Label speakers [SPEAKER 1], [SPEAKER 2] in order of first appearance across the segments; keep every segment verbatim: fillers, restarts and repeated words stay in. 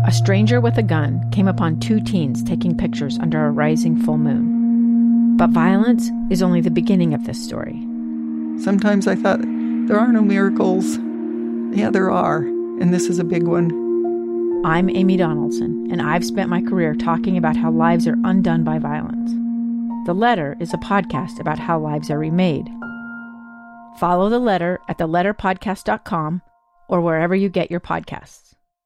[SPEAKER 1] a stranger with a gun came upon two teens taking pictures under a rising full moon. But violence is only the beginning of this story.
[SPEAKER 2] Sometimes I thought, there are no miracles. Yeah, there are, and this is a big one.
[SPEAKER 1] I'm Amy Donaldson, and I've spent my career talking about how lives are undone by violence. The Letter is a podcast about how lives are remade. Follow The Letter at the letter podcast dot com or wherever you get your podcasts.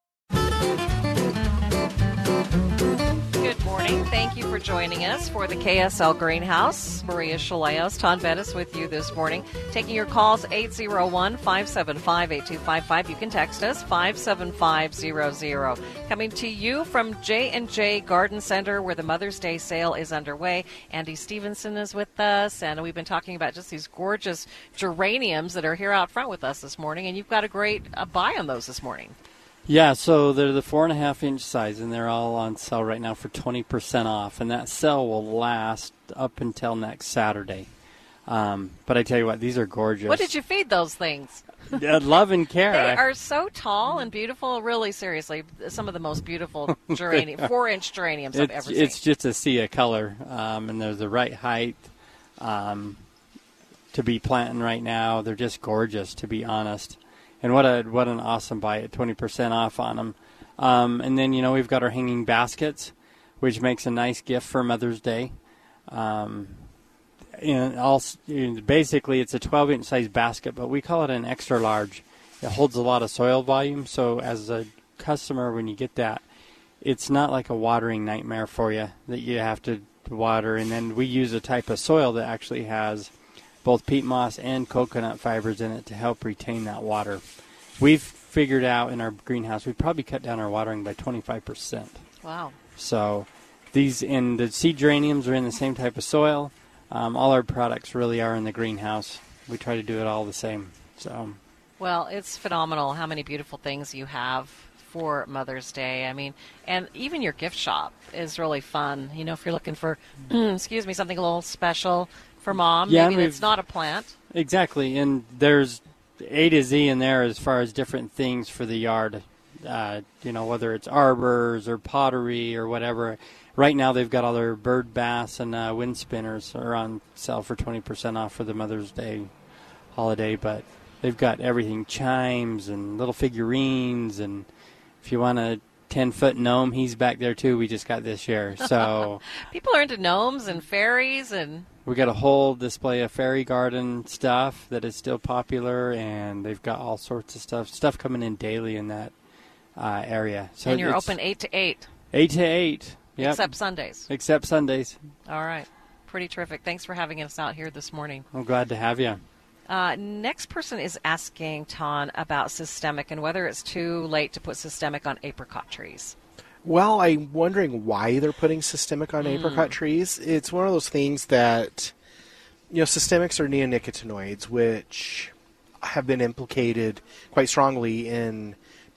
[SPEAKER 3] Good morning. Thank you for joining us for the K S L Greenhouse. Maria Shilaos, Ton Bettis with you this morning. Taking your calls, eight oh one, five seven five, eight two five five. You can text us, five seven five zero zero. Coming to you from J and J Garden Center, where the Mother's Day sale is underway. Andy Stevenson is with us, and we've been talking about just these gorgeous geraniums that are here out front with us this morning, and you've got a great uh, buy on those this morning.
[SPEAKER 4] Yeah, so they're the four and a half inch size, and they're all on sale right now for twenty percent off, and that sale will last up until next Saturday. Um, but I tell you what, these are gorgeous.
[SPEAKER 3] What did you feed those things?
[SPEAKER 4] Uh, love and care.
[SPEAKER 3] They are so tall and beautiful. Really, seriously, some of the most beautiful geranium, four-inch geraniums I've ever seen.
[SPEAKER 4] It's just a sea of color, um, and they're the right height um, to be planting right now. They're just gorgeous, to be honest. And what a what an awesome buy at twenty percent off on them. Um, and then, you know, we've got our hanging baskets, which makes a nice gift for Mother's Day. Um, and also, basically, it's a twelve inch size basket, but we call it an extra large. It holds a lot of soil volume, so as a customer, when you get that, it's not like a watering nightmare for you that you have to water. And then we use a type of soil that actually has both peat moss and coconut fibers in it to help retain that water. We've figured out in our greenhouse, we've probably cut down our watering by twenty-five percent.
[SPEAKER 3] Wow. So
[SPEAKER 4] these, and the seed geraniums are in the same type of soil. Um, all our products really are in the greenhouse. We try to do it all the same. So,
[SPEAKER 3] well, it's phenomenal how many beautiful things you have for Mother's Day. I mean, and even your gift shop is really fun. You know, if you're looking for, excuse me, something a little special for Mom,
[SPEAKER 4] yeah,
[SPEAKER 3] maybe it's not a plant.
[SPEAKER 4] Exactly, and there's A to Z in there as far as different things for the yard. Uh, you know, whether it's arbors or pottery or whatever. Right now they've got all their bird bass and uh, wind spinners are on sale for twenty percent off for the Mother's Day holiday, but they've got everything, chimes and little figurines, and if you want a ten-foot gnome, he's back there too. We just got this year. So
[SPEAKER 3] people are into gnomes and fairies, and
[SPEAKER 4] we got a whole display of fairy garden stuff that is still popular, and they've got all sorts of stuff stuff coming in daily in that uh, area. So
[SPEAKER 3] and you're open eight to eight.
[SPEAKER 4] Eight to eight. Yep.
[SPEAKER 3] Except Sundays.
[SPEAKER 4] Except Sundays.
[SPEAKER 3] All right. Pretty terrific. Thanks for having us out here this morning.
[SPEAKER 4] I'm glad to have you.
[SPEAKER 3] Uh, next person is asking Ton about systemic and whether it's too late to put systemic on apricot trees.
[SPEAKER 5] Well, I'm wondering why they're putting systemic on mm. apricot trees. It's one of those things that, you know, systemics are neonicotinoids, which have been implicated quite strongly in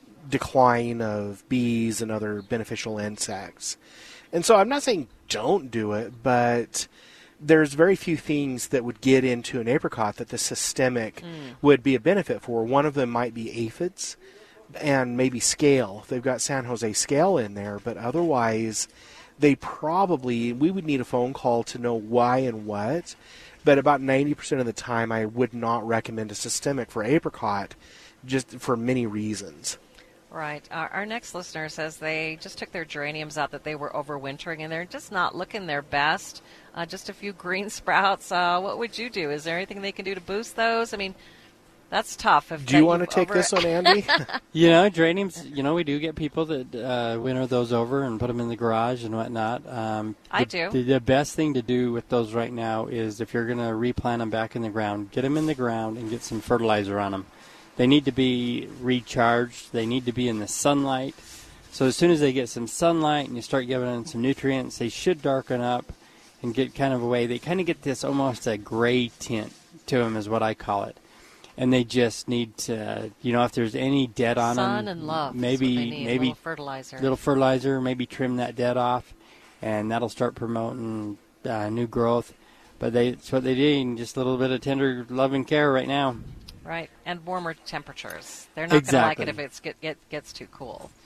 [SPEAKER 5] decline of bees and other beneficial insects. And so I'm not saying don't do it, but there's very few things that would get into an apricot that the systemic mm. would be a benefit for. One of them might be aphids and maybe scale. They've got San Jose scale in there, but otherwise they probably, we would need a phone call to know why and what, but about ninety percent of the time I would not recommend a systemic for apricot just for many reasons.
[SPEAKER 3] Right. Our, our next listener says they just took their geraniums out that they were overwintering, and they're just not looking their best. Uh, just a few green sprouts. Uh, what would you do? Is there anything they can do to boost those? I mean, that's tough. If
[SPEAKER 5] do you want to take over... this one, Andy?
[SPEAKER 4] You know, geraniums, you know, we do get people that uh, winter those over and put them in the garage and whatnot. Um,
[SPEAKER 3] I
[SPEAKER 4] the,
[SPEAKER 3] do.
[SPEAKER 4] The, the best thing to do with those right now is if you're going to replant them back in the ground, get them in the ground and get some fertilizer on them. They need to be recharged. They need to be in the sunlight. So as soon as they get some sunlight and you start giving them some nutrients, they should darken up and get kind of away. They kind of get this almost a gray tint to them is what I call it. And they just need to, you know, if there's any dead on them.
[SPEAKER 3] Sun and love.
[SPEAKER 4] Maybe,
[SPEAKER 3] maybe
[SPEAKER 4] little
[SPEAKER 3] fertilizer.
[SPEAKER 4] Little fertilizer, maybe trim that dead off, and that'll start promoting uh, new growth. But they, it's what they need, just a little bit of tender love and care right now.
[SPEAKER 3] Right, and warmer temperatures. They're not
[SPEAKER 4] exactly.
[SPEAKER 3] going to like it if it get, get, gets too cool.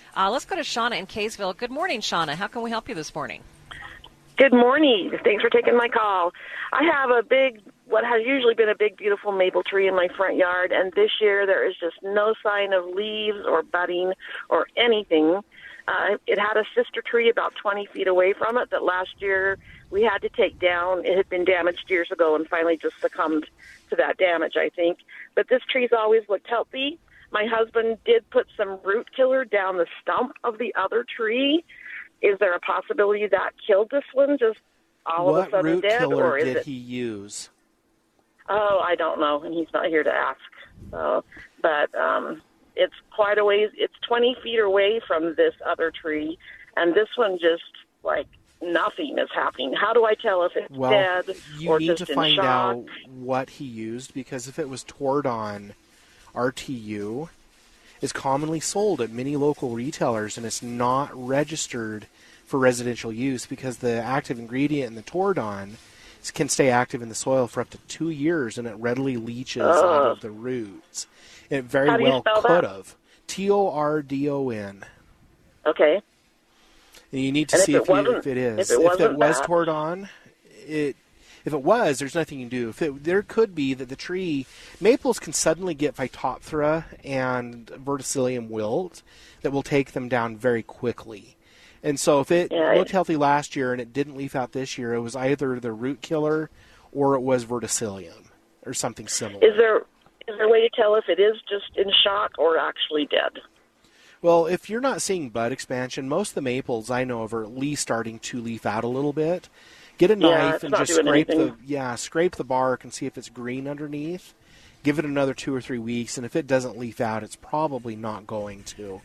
[SPEAKER 3] Uh, let's go to Shauna in Kaysville. Good morning, Shauna. How can we help you this morning?
[SPEAKER 6] Good morning. Thanks for taking my call. I have a big, what has usually been a big, beautiful maple tree in my front yard, and this year there is just no sign of leaves or budding or anything. Uh, it had a sister tree about twenty feet away from it that last year we had to take down. It had been damaged years ago and finally just succumbed to that damage, I think. But this tree's always looked healthy. My husband did put some root killer down the stump of the other tree. Is there a possibility that killed this one just all
[SPEAKER 5] what
[SPEAKER 6] of a sudden
[SPEAKER 5] root
[SPEAKER 6] dead?
[SPEAKER 5] killer
[SPEAKER 6] Or is
[SPEAKER 5] did
[SPEAKER 6] it...
[SPEAKER 5] he use?
[SPEAKER 6] Oh, I don't know, and he's not here to ask. So, but um, it's quite a ways. It's twenty feet away from this other tree, and this one just, like, nothing is happening. How do I tell if it's
[SPEAKER 5] well,
[SPEAKER 6] dead
[SPEAKER 5] you
[SPEAKER 6] or
[SPEAKER 5] need
[SPEAKER 6] just
[SPEAKER 5] to
[SPEAKER 6] in
[SPEAKER 5] find
[SPEAKER 6] shock?
[SPEAKER 5] out what he used, because if it was Tordon R T U, is commonly sold at many local retailers, and it's not registered for residential use because the active ingredient in the Tordon can stay active in the soil for up to two years, and it readily leaches
[SPEAKER 6] Oh.
[SPEAKER 5] out of the roots. It very
[SPEAKER 6] How do you
[SPEAKER 5] well
[SPEAKER 6] spell
[SPEAKER 5] could
[SPEAKER 6] that?
[SPEAKER 5] have. T O R D O N.
[SPEAKER 6] Okay.
[SPEAKER 5] And you need to
[SPEAKER 6] And if
[SPEAKER 5] see
[SPEAKER 6] it
[SPEAKER 5] if, you,
[SPEAKER 6] wasn't-
[SPEAKER 5] if it is.
[SPEAKER 6] if it wasn't
[SPEAKER 5] was
[SPEAKER 6] that-
[SPEAKER 5] Tordon, it if it was, there's nothing you can do. If it, there could be that the tree, maples can suddenly get Phytophthora and Verticillium wilt that will take them down very quickly. And so if it
[SPEAKER 6] Yeah,
[SPEAKER 5] looked
[SPEAKER 6] it-
[SPEAKER 5] healthy last year and it didn't leaf out this year, it was either the root killer or it was Verticillium or something similar.
[SPEAKER 6] Is there is there a way to tell if it is just in shock or actually dead?
[SPEAKER 5] Well, if you're not seeing bud expansion, most of the maples I know of are at least starting to leaf out a little bit. Get a
[SPEAKER 6] Yeah,
[SPEAKER 5] knife
[SPEAKER 6] it's
[SPEAKER 5] and
[SPEAKER 6] not
[SPEAKER 5] just
[SPEAKER 6] doing
[SPEAKER 5] scrape
[SPEAKER 6] anything.
[SPEAKER 5] the yeah, scrape the bark and see if it's green underneath. Give it another two or three weeks, and if it doesn't leaf out, it's probably not going to.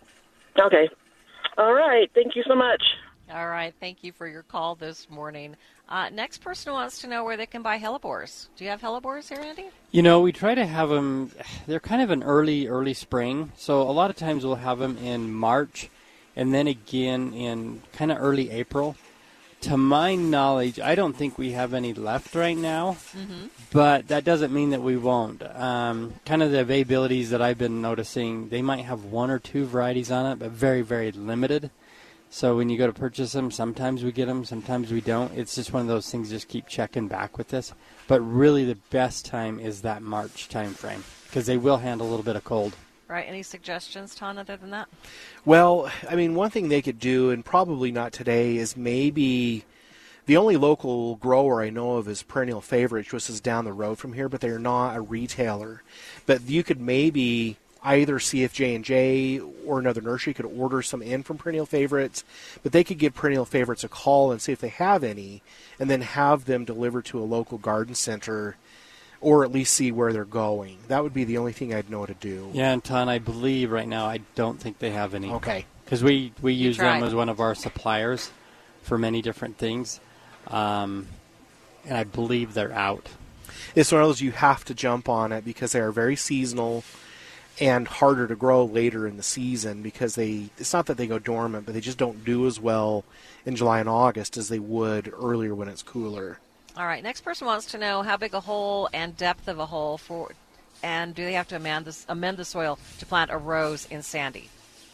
[SPEAKER 6] Okay. All right. Thank you so much.
[SPEAKER 3] All right. Thank you for your call this morning. Uh, next person wants to know where they can buy hellebores. Do you have hellebores here, Andy?
[SPEAKER 4] You know, we try to have them, they're kind of an early, early spring. So a lot of times we'll have them in March and then again in kind of early April. To my knowledge, I don't think we have any left right now, mm-hmm. but that doesn't mean that we won't. Um, kind of the availabilities that I've been noticing, they might have one or two varieties on it, but very, very limited. So when you go to purchase them, sometimes we get them, sometimes we don't. It's just one of those things, just keep checking back with this. But really the best time is that March time frame because they will handle a little bit of cold.
[SPEAKER 3] Right. Any suggestions, Ton, other than that?
[SPEAKER 5] Well, I mean, one thing they could do, and probably not today, is maybe the only local grower I know of is Perennial Favorites, which is down the road from here, but they're not a retailer. But you could maybe either see if J and J or another nursery could order some in from Perennial Favorites, but they could give Perennial Favorites a call and see if they have any, and then have them delivered to a local garden center, or at least see where they're going. That would be the only thing I'd know to do.
[SPEAKER 4] Yeah, and Ton, I believe right now I don't think they have any.
[SPEAKER 5] Okay.
[SPEAKER 4] Because we, we
[SPEAKER 3] You
[SPEAKER 4] use
[SPEAKER 3] tried.
[SPEAKER 4] them as one of our suppliers for many different things. Um, and I believe they're out.
[SPEAKER 5] It's one of those you have to jump on it because they are very seasonal and harder to grow later in the season because they it's not that they go dormant, but they just don't do as well in July and August as they would earlier when it's cooler.
[SPEAKER 3] All right. Next person wants to know how big a hole and depth of a hole for, and do they have to amend, this, amend the soil to plant a rose in sandy?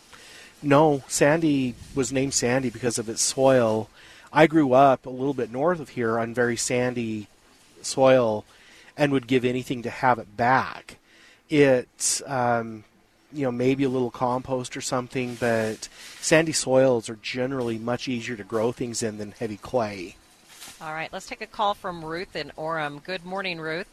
[SPEAKER 5] No, Sandy was named Sandy because of its soil. I grew up a little bit north of here on very sandy soil and would give anything to have it back. It's, um, you know, maybe a little compost or something, but sandy soils are generally much easier to grow things in than heavy clay.
[SPEAKER 3] All right. Let's take a call from Ruth in Orem. Good morning, Ruth.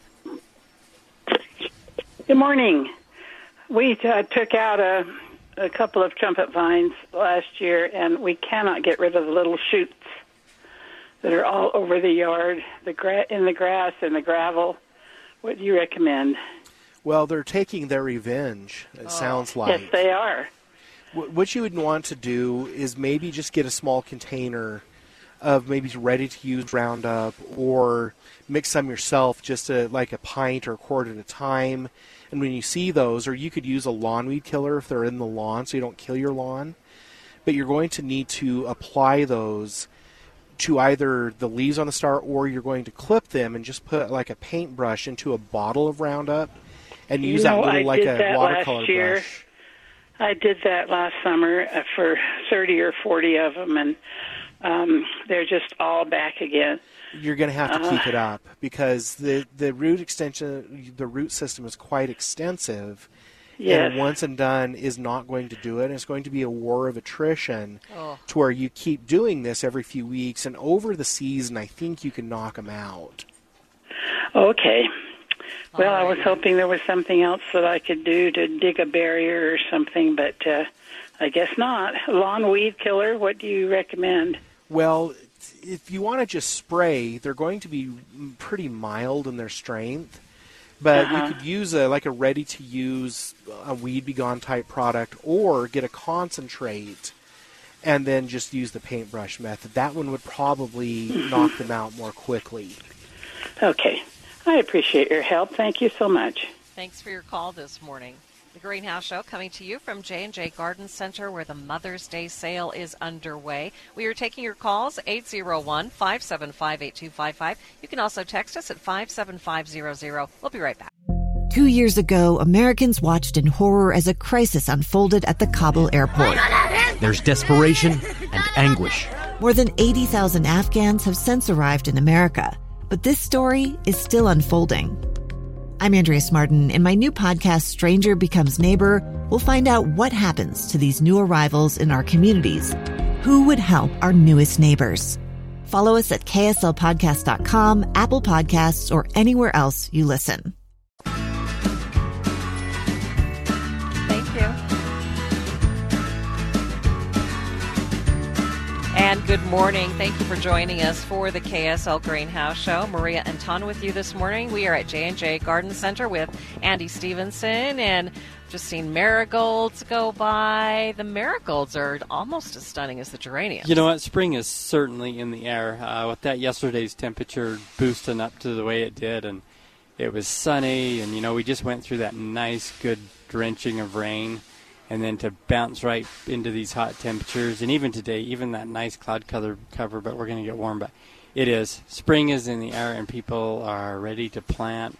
[SPEAKER 7] Good morning. We uh, took out a, a couple of trumpet vines last year, and we cannot get rid of the little shoots that are all over the yard, the gra- in the grass and the gravel. What do you recommend?
[SPEAKER 5] Well, they're taking their revenge, it
[SPEAKER 3] Oh.
[SPEAKER 5] sounds like.
[SPEAKER 7] Yes, they are.
[SPEAKER 5] Wh- What you would want to do is maybe just get a small container of maybe ready-to-use Roundup, or mix some yourself, just a, like a pint or a quart at a time. And when you see those, or you could use a lawn weed killer if they're in the lawn so you don't kill your lawn. But you're going to need to apply those to either the leaves on the star, or you're going to clip them and just put like a paintbrush into a bottle of Roundup and
[SPEAKER 7] You
[SPEAKER 5] use
[SPEAKER 7] know,
[SPEAKER 5] that little
[SPEAKER 7] I
[SPEAKER 5] like
[SPEAKER 7] did
[SPEAKER 5] a
[SPEAKER 7] that
[SPEAKER 5] watercolor
[SPEAKER 7] last year.
[SPEAKER 5] brush.
[SPEAKER 7] I did that last summer uh, for thirty or forty of them, and um, they're just all back again.
[SPEAKER 5] You're going to have to
[SPEAKER 7] uh,
[SPEAKER 5] keep it up because the, the root extension, the root system is quite extensive.
[SPEAKER 7] Yes.
[SPEAKER 5] And once and done is not going to do it. It's going to be a war of attrition
[SPEAKER 3] Oh.
[SPEAKER 5] to where you keep doing this every few weeks, and over the season, I think you can knock them out.
[SPEAKER 7] Okay. Well, I
[SPEAKER 3] All
[SPEAKER 7] was
[SPEAKER 3] right.
[SPEAKER 7] hoping there was something else that I could do to dig a barrier or something, but uh, I guess not. Lawn weed killer, what do you recommend?
[SPEAKER 5] Well, if you want to just spray, they're going to be pretty mild in their strength. But
[SPEAKER 7] Uh-huh.
[SPEAKER 5] you could use a like a ready-to-use a Weed Be Gone type product, or get a concentrate and then just use the paintbrush method. That one would probably knock them out more quickly.
[SPEAKER 7] Okay. I appreciate your help. Thank you so much.
[SPEAKER 3] Thanks for your call this morning. The Greenhouse Show coming to you from J and J Garden Center, where the Mother's Day sale is underway. We are taking your calls, eight zero one, five seven five, eight two five five. You can also text us at five seven five zero zero. We'll be right back.
[SPEAKER 8] Two years ago, Americans watched in horror as a crisis unfolded at the Kabul airport.
[SPEAKER 9] There's desperation and anguish.
[SPEAKER 8] More than eighty thousand Afghans have since arrived in America, but this story is still unfolding. I'm Andrea Smartin. In my new podcast, Stranger Becomes Neighbor, we'll find out what happens to these new arrivals in our communities. Who would help our newest neighbors? Follow us at K S L podcast dot com, Apple Podcasts, or anywhere else you listen.
[SPEAKER 3] Thank you. And good morning. Thank you for joining us for the K S L Greenhouse Show. Maria and Ton with you this morning. We are at J and J Garden Center with Andy Stevenson, and just seen marigolds go by. The marigolds are almost as stunning as the geraniums.
[SPEAKER 4] You know what? Spring is certainly in the air. Uh, with that yesterday's temperature boosting up to the way it did, and it was sunny, and, you know, we just went through that nice, good drenching of rain. And then to bounce right into these hot temperatures, and even today, even that nice cloud cover, cover but we're going to get warm. But it is. Spring is in the air, and people are ready to plant.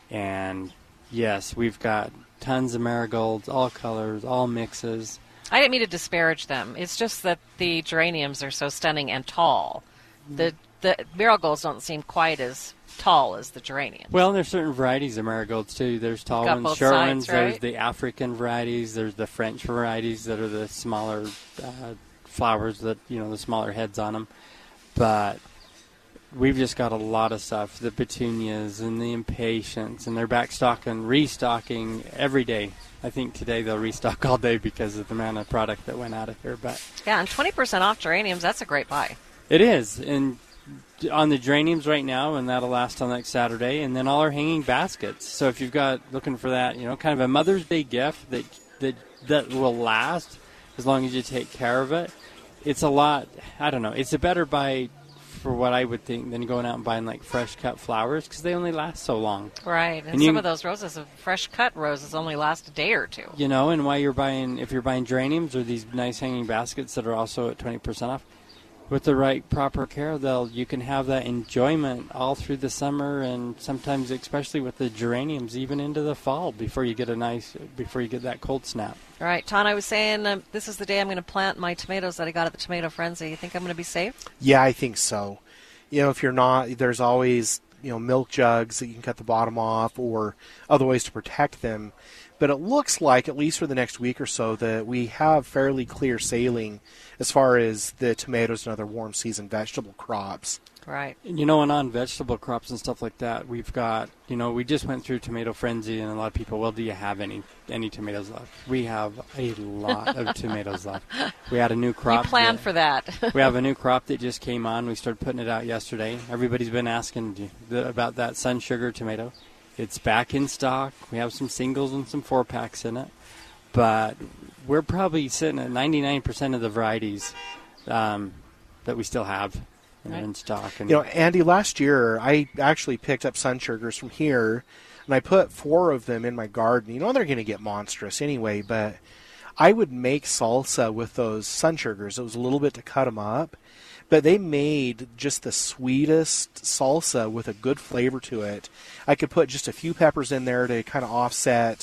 [SPEAKER 4] And, yes, we've got tons of marigolds, all colors, all mixes.
[SPEAKER 3] I didn't mean to disparage them. It's just that the geraniums are so stunning and tall. The the marigolds don't seem quite as tall as the geraniums.
[SPEAKER 4] Well, there's certain varieties of marigolds, too. There's tall
[SPEAKER 3] Got
[SPEAKER 4] ones,
[SPEAKER 3] both
[SPEAKER 4] short
[SPEAKER 3] sides,
[SPEAKER 4] ones.
[SPEAKER 3] right?
[SPEAKER 4] There's the African varieties. There's the French varieties that are the smaller uh, flowers that, you know, the smaller heads on them. But we've just got a lot of stuff, the petunias and the impatiens, and they're back stocking, restocking every day. I think today they'll restock all day because of the amount of product that went out of here. But
[SPEAKER 3] Yeah, and twenty percent off geraniums, that's a great buy.
[SPEAKER 4] it is. And on the geraniums right now, and that'll last till next Saturday, and then all our hanging baskets. So if you've got, looking for that, you know, kind of a Mother's Day gift that that that will last as long as you take care of it, it's a lot, I don't know, it's a better buy for what I would think than going out and buying like fresh cut flowers, because they only last so long.
[SPEAKER 3] Right, and,
[SPEAKER 4] And
[SPEAKER 3] some
[SPEAKER 4] you-
[SPEAKER 3] of those roses, fresh cut roses, only last a day or two.
[SPEAKER 4] You know, and why you're buying, if you're buying geraniums or these nice hanging baskets that are also at twenty percent off, with the right proper care, they'll you can have that enjoyment all through the summer, and sometimes, especially with the geraniums, even into the fall before you get a nice before you get that cold snap.
[SPEAKER 3] All right, Ton, I was saying um, this is the day I'm going to plant my tomatoes that I got at the Tomato Frenzy. You think I'm going to be safe?
[SPEAKER 5] Yeah, I think so. You know, if you're not, there's always, you know, milk jugs that you can cut the bottom off, or other ways to protect them. But it looks like, at least for the next week or so, that we have fairly clear sailing as far as the tomatoes and other warm season vegetable crops.
[SPEAKER 3] Right.
[SPEAKER 4] You know, and on vegetable crops and stuff like that, we've got, you know, we just went through Tomato Frenzy, and a lot of people, well, do you have any any tomatoes left? We have a lot of tomatoes left. We had a new crop.
[SPEAKER 3] You planned
[SPEAKER 4] that,
[SPEAKER 3] for that.
[SPEAKER 4] we have a new crop that just came on. We started putting it out yesterday. Everybody's been asking about that Sun Sugar tomato. It's back in stock. We have some singles and some four packs in it, but we're probably sitting at ninety-nine percent of the varieties um, that we still have
[SPEAKER 3] Right.
[SPEAKER 4] in stock. And
[SPEAKER 5] You know, Andy, last year I actually picked up Sun Sugars from here, and I put four of them in my garden. You know, they're going to get monstrous anyway, but I would make salsa with those Sun Sugars. It was a little bit to cut them up, but they made just the sweetest salsa with a good flavor to it. I could put just a few peppers in there to kind of offset,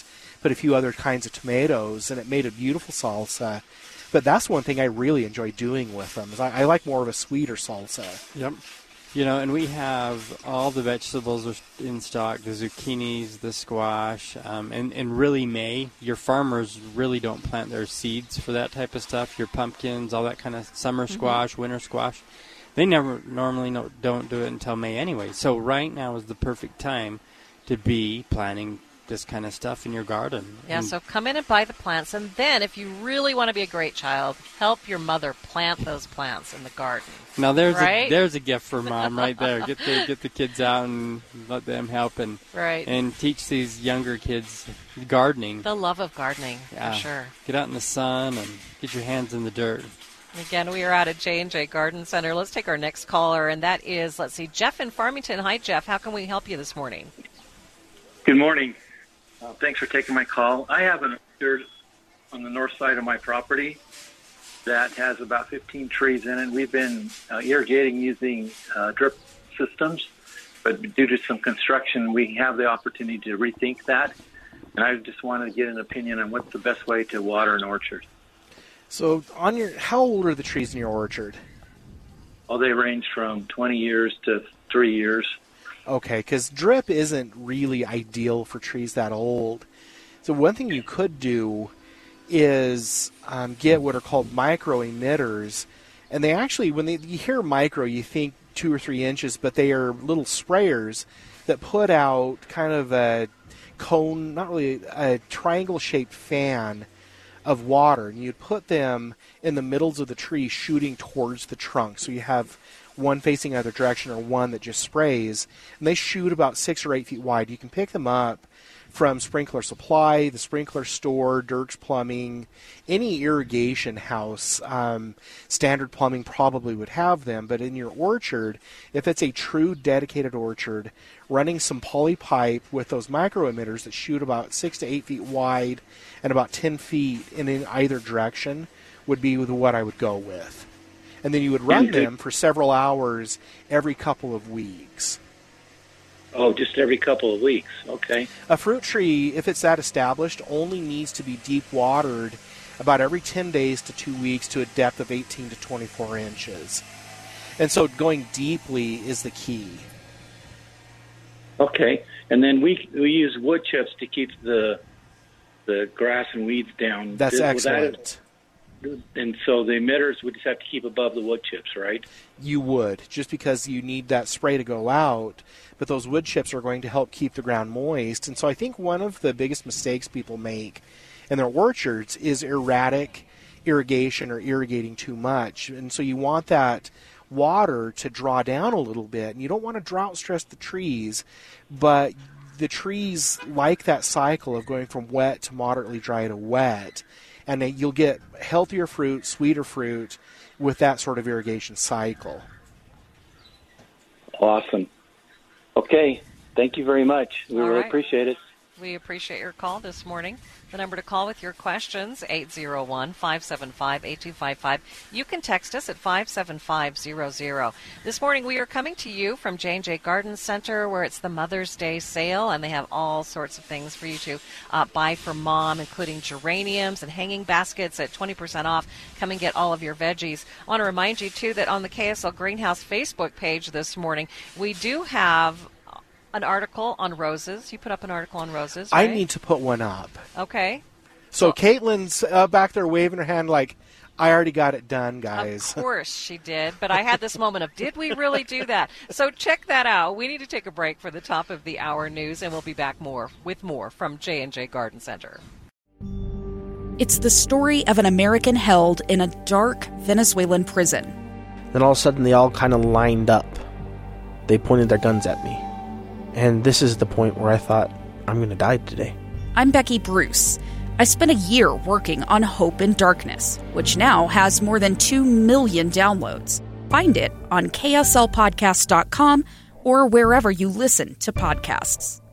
[SPEAKER 5] put a few other kinds of tomatoes, and it made a beautiful salsa. But that's one thing I really enjoy doing with them. Is I, I like more of a sweeter salsa.
[SPEAKER 4] Yep. You know, and we have all the vegetables in stock, the zucchinis, the squash, um, and, and really May. Your farmers really don't plant their seeds for that type of stuff, your pumpkins, all that kind of summer mm-hmm. squash, winter squash. They never normally no, don't do it until May anyway. So right now is the perfect time to be planting this kind of stuff in your garden.
[SPEAKER 3] Yeah,
[SPEAKER 4] and
[SPEAKER 3] so come in and buy the plants, and then if you really want to be a great child, help your mother plant those plants in the garden.
[SPEAKER 4] Now there's
[SPEAKER 3] right?
[SPEAKER 4] a there's a gift for Mom right there. Get the get the kids out and let them help and
[SPEAKER 3] right.
[SPEAKER 4] and teach these younger kids gardening.
[SPEAKER 3] The love of gardening,
[SPEAKER 4] yeah.
[SPEAKER 3] for sure.
[SPEAKER 4] Get out in the sun and get your hands in the dirt.
[SPEAKER 3] Again, we are out at J and J Garden Center. Let's take our next caller, and that is, let's see, Jeff in Farmington. Hi, Jeff. How can we help you this morning?
[SPEAKER 10] Good morning. Uh, thanks for taking my call. I have an orchard on the north side of my property that has about fifteen trees in it. We've been uh, irrigating using uh, drip systems, but due to some construction, we have the opportunity to rethink that. And I just wanted to get an opinion on what's the best way to water an orchard.
[SPEAKER 5] So, on your, how old are the trees in your orchard?
[SPEAKER 10] Oh, they range from twenty years to three years.
[SPEAKER 5] Okay, because drip isn't really ideal for trees that old. So one thing you could do is um, get what are called micro emitters. And they actually, when they, you hear micro, you think two or three inches, but they are little sprayers that put out kind of a cone, not really, a triangle-shaped fan of water. And you'd put them in the middles of the tree shooting towards the trunk. So you have one facing either direction or one that just sprays. And they shoot about six or eight feet wide. You can pick them up from Sprinkler Supply, the Sprinkler Store, Dirk's Plumbing, any irrigation house. Um, Standard Plumbing probably would have them, but in your orchard, if it's a true dedicated orchard, running some poly pipe with those micro emitters that shoot about six to eight feet wide and about ten feet in, in either direction would be what I would go with. And then you would run them for several hours every couple of weeks.
[SPEAKER 10] Oh, just every couple of weeks. Okay.
[SPEAKER 5] A fruit tree, if it's that established, only needs to be deep watered about every ten days to two weeks to a depth of eighteen to twenty-four inches. And so going deeply is the key.
[SPEAKER 10] Okay. And then we we use wood chips to keep the the grass and weeds down.
[SPEAKER 5] That's
[SPEAKER 10] Did,
[SPEAKER 5] excellent.
[SPEAKER 10] That, and so the emitters would just have to keep above the wood chips, right?
[SPEAKER 5] You would, just because you need that spray to go out. But those wood chips are going to help keep the ground moist. And so I think one of the biggest mistakes people make in their orchards is erratic irrigation or irrigating too much. And so you want that water to draw down a little bit. And you don't want to drought stress the trees, but the trees like that cycle of going from wet to moderately dry to wet. And you'll get healthier fruit, sweeter fruit with that sort of irrigation cycle.
[SPEAKER 10] Awesome. Okay. Thank you very much. We
[SPEAKER 3] All
[SPEAKER 10] really
[SPEAKER 3] right.
[SPEAKER 10] appreciate it.
[SPEAKER 3] We appreciate your call this morning. The number to call with your questions, eight zero one, five seven five, eight two five five. You can text us at five seven five zero zero. This morning we are coming to you from J and J Garden Center, where it's the Mother's Day sale, and they have all sorts of things for you to uh, buy for Mom, including geraniums and hanging baskets at twenty percent off. Come and get all of your veggies. I want to remind you, too, that on the K S L Greenhouse Facebook page this morning, we do have an article on roses. You put up an article on roses, right?
[SPEAKER 5] I need to put one up.
[SPEAKER 3] Okay.
[SPEAKER 5] So Caitlin's uh, back there waving her hand like, I already got it done, guys.
[SPEAKER 3] Of course she did, but I had this moment of, did we really do that? So check that out. We need to take a break for the top of the hour news, and we'll be back more with more from J and J Garden Center.
[SPEAKER 11] It's the story of an American held in a dark Venezuelan prison.
[SPEAKER 12] Then all of a sudden they all kind of lined up. They pointed their guns at me. And this is the point where I thought, I'm going to die today.
[SPEAKER 11] I'm Becky Bruce. I spent a year working on Hope in Darkness, which now has more than two million downloads. Find it on K S L podcast dot com or wherever you listen to podcasts.